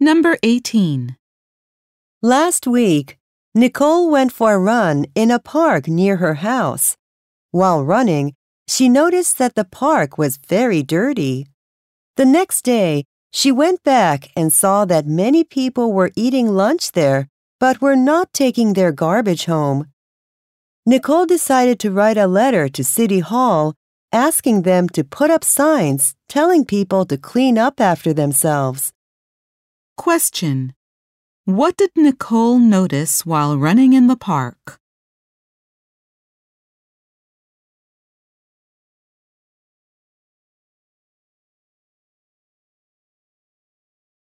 Number 18. Last week, Nicole went for a run in a park near her house. While running, she noticed that the park was very dirty. The next day, she went back and saw that many people were eating lunch there but were not taking their garbage home. Nicole decided to write a letter to City Hall asking them to put up signs telling people to clean up after themselves. Question. What did Nicole notice while running in the park?